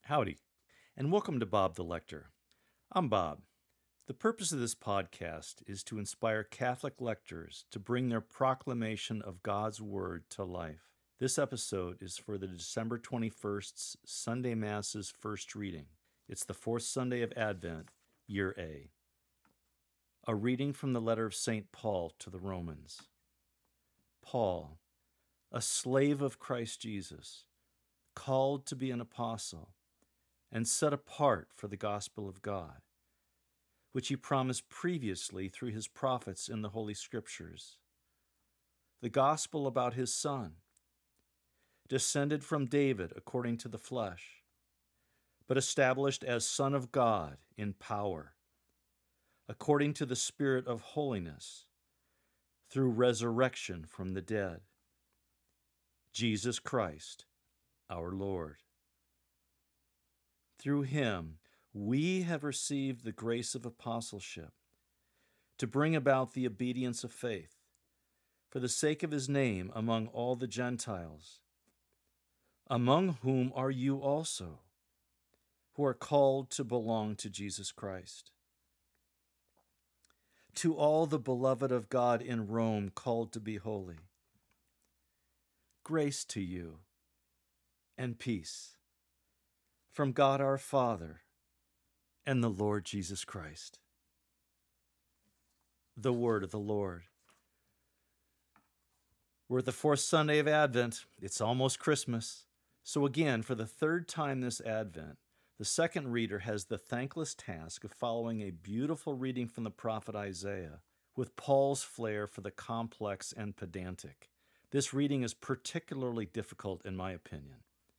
Howdy, and welcome to Bob the Lector. I'm Bob. The purpose of this podcast is to inspire Catholic lectors to bring their proclamation of God's Word to life. This episode is for the December 21st's Sunday Mass's first reading. It's the fourth Sunday of Advent, Year A. A reading from the letter of St. Paul to the Romans. Paul, a slave of Christ Jesus, called to be an apostle, and set apart for the gospel of God, which he promised previously through his prophets in the Holy Scriptures. The gospel about his Son, descended from David according to the flesh, but established as Son of God in power, according to the Spirit of holiness, through resurrection from the dead. Jesus Christ, our Lord. Through him, we have received the grace of apostleship to bring about the obedience of faith for the sake of his name among all the Gentiles, among whom are you also, who are called to belong to Jesus Christ. To all the beloved of God in Rome called to be holy, grace to you and peace from God our Father and the Lord Jesus Christ. The word of the Lord. We're at the fourth Sunday of Advent. It's almost Christmas. So again, for the third time this Advent, the second reader has the thankless task of following a beautiful reading from the prophet Isaiah with Paul's flair for the complex and pedantic. This reading is particularly difficult in my opinion.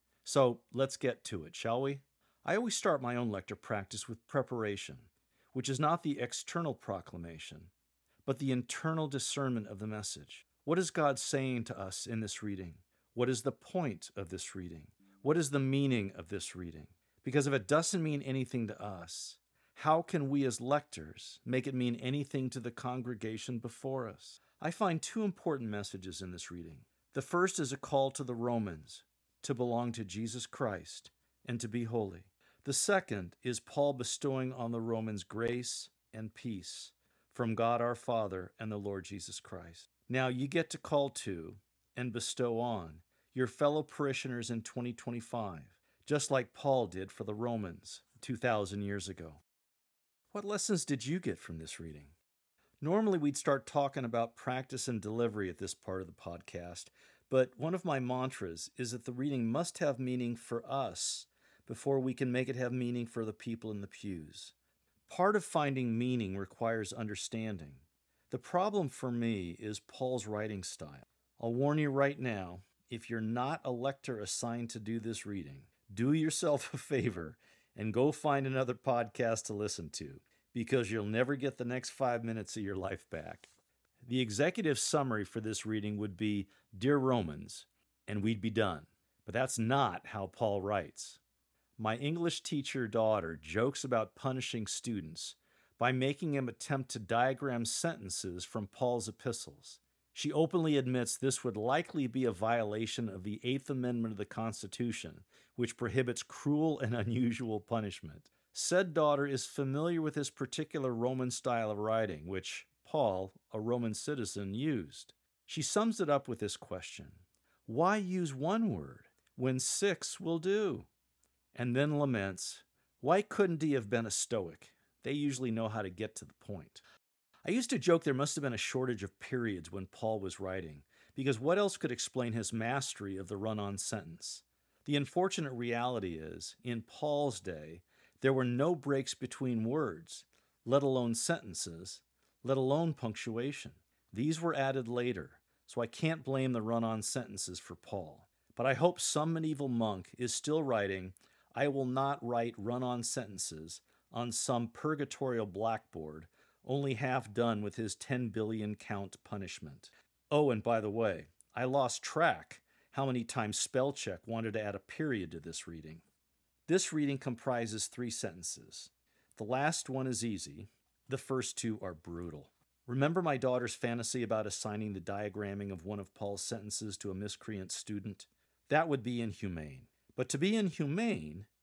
So let's get to it, shall we? I always start my own lecture practice with preparation, which is not the external proclamation, but the internal discernment of the message. What is God saying to us in this reading? What is the point of this reading? What is the meaning of this reading? Because if it doesn't mean anything to us, how can we as lectors make it mean anything to the congregation before us? I find two important messages in this reading. The first is a call to the Romans to belong to Jesus Christ and to be holy. The second is Paul bestowing on the Romans grace and peace from God our Father and the Lord Jesus Christ. Now you get to call to and bestow on your fellow parishioners in 2025, just like Paul did for the Romans 2,000 years ago. What lessons did you get from this reading? Normally we'd start talking about practice and delivery at this part of the podcast, but one of my mantras is that the reading must have meaning for us before we can make it have meaning for the people in the pews. Part of finding meaning requires understanding. The problem for me is Paul's writing style. I'll warn you right now, if you're not a lector assigned to do this reading, do yourself a favor and go find another podcast to listen to, because you'll never get the next 5 minutes of your life back. The executive summary for this reading would be, Dear Romans, and we'd be done. But that's not how Paul writes. My English teacher daughter jokes about punishing students by making them attempt to diagram sentences from Paul's epistles. She openly admits this would likely be a violation of the Eighth Amendment of the Constitution, which prohibits cruel and unusual punishment. Said daughter is familiar with this particular Roman style of writing, which Paul, a Roman citizen, used. She sums it up with this question: why use one word when 6 will do? And then laments, why couldn't he have been a Stoic? They usually know how to get to the point. I used to joke there must have been a shortage of periods when Paul was writing, because what else could explain his mastery of the run-on sentence? The unfortunate reality is, in Paul's day, there were no breaks between words, let alone sentences, let alone punctuation. These were added later, so I can't blame the run-on sentences for Paul. But I hope some medieval monk is still writing, I will not write run-on sentences on some purgatorial blackboard, only half done with his 10 billion count punishment. Oh, and by the way, I lost track how many times Spellcheck wanted to add a period to this reading. This reading comprises 3 sentences. The last one is easy. The first 2 are brutal. Remember my daughter's fantasy about assigning the diagramming of one of Paul's sentences to a miscreant student? That would be inhumane. But to be inhumane,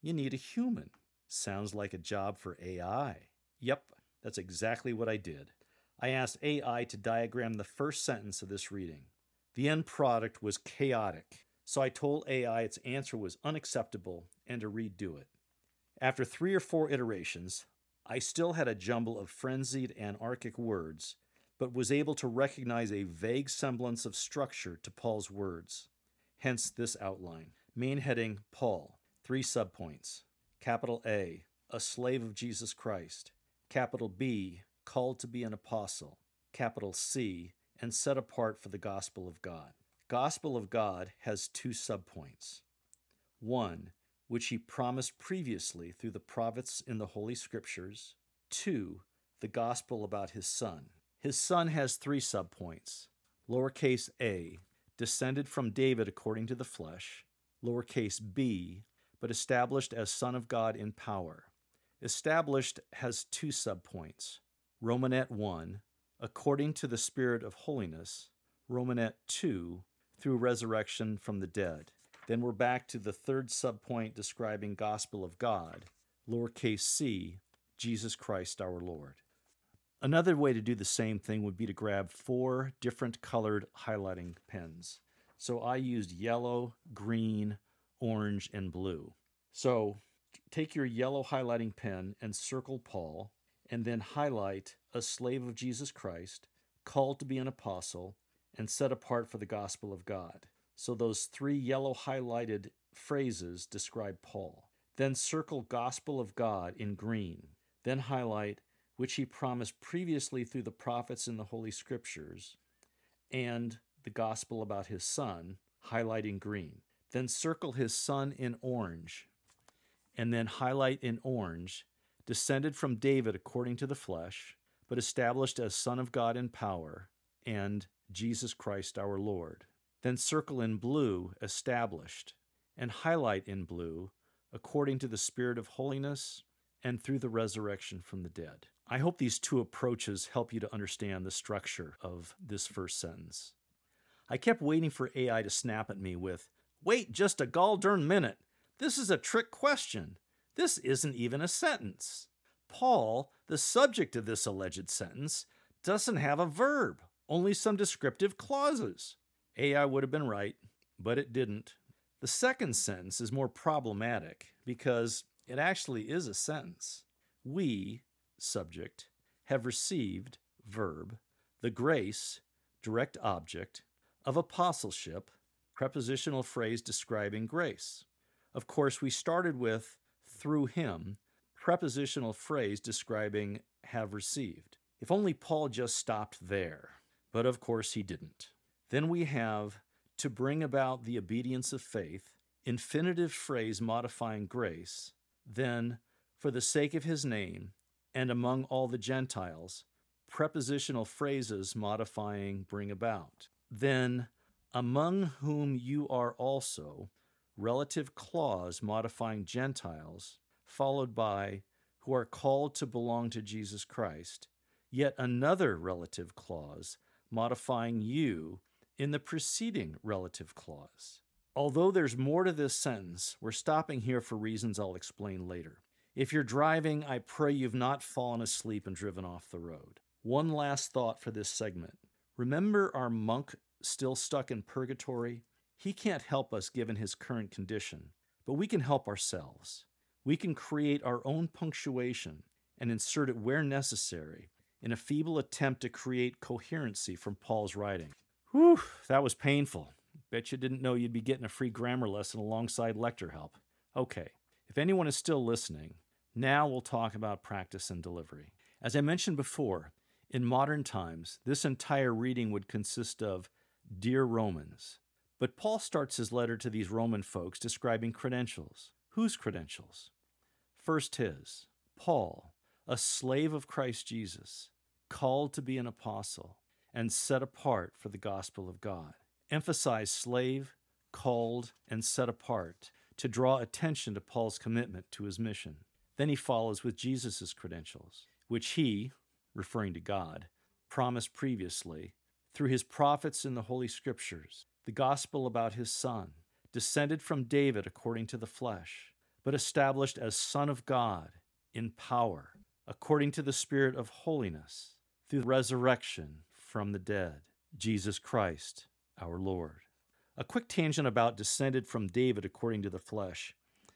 you need a human. Sounds like a job for AI. Yep, that's exactly what I did. I asked AI to diagram the first sentence of this reading. The end product was chaotic, so I told AI its answer was unacceptable and to redo it. After 3 or 4 iterations, I still had a jumble of frenzied anarchic words, but was able to recognize a vague semblance of structure to Paul's words. Hence this outline. Main heading, Paul. 3 subpoints. Capital A, a slave of Jesus Christ. Capital B, called to be an apostle. Capital C, and set apart for the gospel of God. Gospel of God has 2 subpoints. 1, which he promised previously through the prophets in the Holy Scriptures. 2, the gospel about his Son. His Son has 3 subpoints. Lowercase a, descended from David according to the flesh. Lowercase b, but established as Son of God in power. Established has 2 subpoints. Romanet 1, according to the Spirit of holiness. Romanet 2, through resurrection from the dead. Then we're back to the 3rd subpoint describing gospel of God. Lowercase c, Jesus Christ our Lord. Another way to do the same thing would be to grab 4 different colored highlighting pens. So I used yellow, green, orange, and blue. So take your yellow highlighting pen and circle Paul, and then highlight a slave of Jesus Christ, called to be an apostle, and set apart for the gospel of God. So those 3 yellow highlighted phrases describe Paul. Then circle gospel of God in green. Then highlight which he promised previously through the prophets in the Holy Scriptures, and the gospel about his Son, highlighting green. Then circle his Son in orange, and then highlight in orange, descended from David according to the flesh, but established as Son of God in power, and Jesus Christ our Lord. Then circle in blue, established, and highlight in blue, according to the Spirit of holiness, and through the resurrection from the dead. I hope these 2 approaches help you to understand the structure of this first sentence. I kept waiting for AI to snap at me with, "Wait just a gall-darn minute. This is a trick question. This isn't even a sentence. Paul, the subject of this alleged sentence, doesn't have a verb, only some descriptive clauses." AI would have been right, but it didn't. The second sentence is more problematic because it actually is a sentence. We, subject, have received, verb, the grace, direct object, of apostleship, prepositional phrase describing grace. Of course, we started with through him, prepositional phrase describing have received. If only Paul just stopped there, but of course he didn't. Then we have to bring about the obedience of faith, infinitive phrase modifying grace, then for the sake of his name, and among all the Gentiles, prepositional phrases modifying bring about. Then, among whom you are also, relative clause modifying Gentiles, followed by who are called to belong to Jesus Christ, yet another relative clause modifying you in the preceding relative clause. Although there's more to this sentence, we're stopping here for reasons I'll explain later. If you're driving, I pray you've not fallen asleep and driven off the road. One last thought for this segment. Remember our monk still stuck in purgatory? He can't help us given his current condition, but we can help ourselves. We can create our own punctuation and insert it where necessary in a feeble attempt to create coherency from Paul's writing. Whew, that was painful. Bet you didn't know you'd be getting a free grammar lesson alongside lecture help. Okay, if anyone is still listening, now we'll talk about practice and delivery. As I mentioned before, in modern times, this entire reading would consist of Dear Romans. But Paul starts his letter to these Roman folks describing credentials. Whose credentials? First his. Paul, a slave of Christ Jesus, called to be an apostle, and set apart for the gospel of God. Emphasize slave, called, and set apart to draw attention to Paul's commitment to his mission. Then he follows with Jesus' credentials, which he, referring to God, promised previously through his prophets in the Holy Scriptures, the gospel about his Son, descended from David according to the flesh, but established as Son of God in power, according to the Spirit of holiness, through the resurrection from the dead, Jesus Christ, our Lord. A quick tangent about descended from David according to the flesh.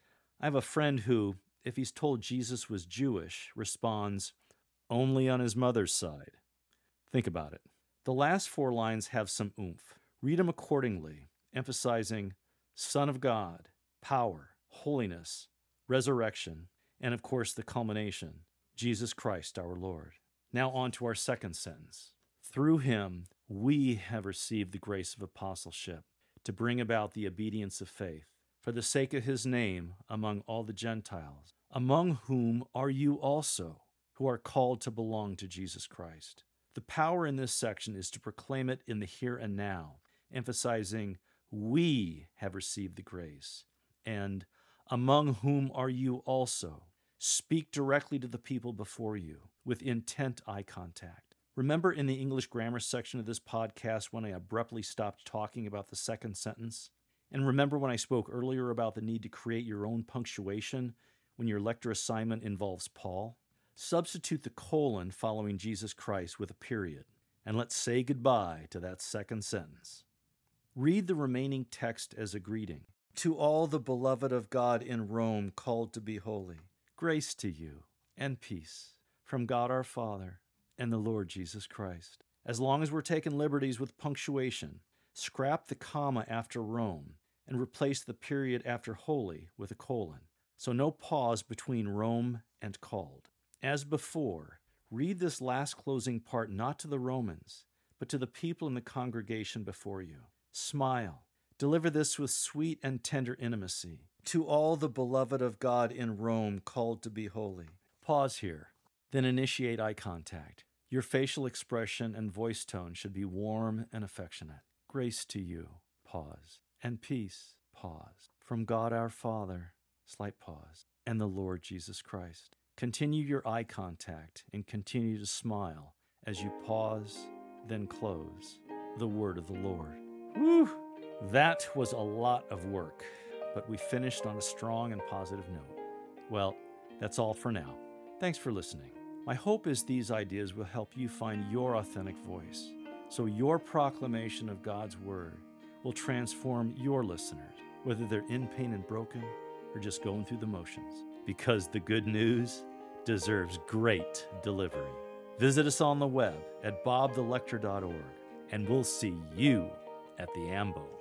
I have a friend who, if he's told Jesus was Jewish, responds, only on his mother's side. Think about it. The last 4 lines have some oomph. Read them accordingly, emphasizing Son of God, power, holiness, resurrection, and of course the culmination, Jesus Christ our Lord. Now on to our second sentence. Through him we have received the grace of apostleship to bring about the obedience of faith, for the sake of his name among all the Gentiles, among whom are you also, who are called to belong to Jesus Christ. The power in this section is to proclaim it in the here and now, emphasizing we have received the grace, and among whom are you also. Speak directly to the people before you with intent eye contact. Remember in the English grammar section of this podcast when I abruptly stopped talking about the second sentence? And remember when I spoke earlier about the need to create your own punctuation when your lecture assignment involves Paul? Substitute the colon following Jesus Christ with a period, and let's say goodbye to that second sentence. Read the remaining text as a greeting. To all the beloved of God in Rome called to be holy, grace to you and peace from God our Father and the Lord Jesus Christ. As long as we're taking liberties with punctuation, scrap the comma after Rome and replace the period after holy with a colon. So no pause between Rome and called. As before, read this last closing part not to the Romans, but to the people in the congregation before you. Smile. Deliver this with sweet and tender intimacy. To all the beloved of God in Rome called to be holy. Pause here, then initiate eye contact. Your facial expression and voice tone should be warm and affectionate. Grace to you. Pause. And peace. Pause. From God our Father. Slight pause. And the Lord Jesus Christ. Continue your eye contact and continue to smile as you pause, then close. The word of the Lord. Woo! That was a lot of work, but we finished on a strong and positive note. Well, that's all for now. Thanks for listening. My hope is these ideas will help you find your authentic voice, so your proclamation of God's word will transform your listeners, whether they're in pain and broken or just going through the motions, because the good news deserves great delivery. Visit us on the web at bobthelector.org, and we'll see you at the AMBO.